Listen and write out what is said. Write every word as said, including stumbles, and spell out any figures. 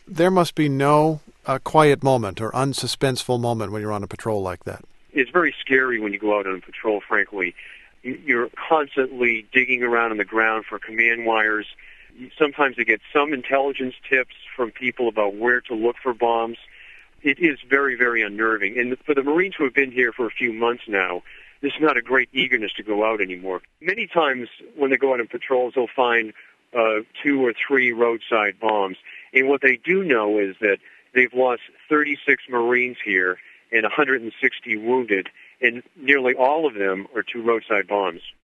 there must be no uh, quiet moment or unsuspenseful moment when you're on a patrol like that. It's very scary when you go out on a patrol, frankly. You're constantly digging around on the ground for command wires. Sometimes you get some intelligence tips from people about where to look for bombs. It is very, very unnerving. And for the Marines who have been here for a few months now, there's not a great eagerness to go out anymore. Many times when they go out on patrols, they'll find uh, two or three roadside bombs. And what they do know is that they've lost thirty-six Marines here and one hundred sixty wounded, and nearly all of them are two roadside bombs.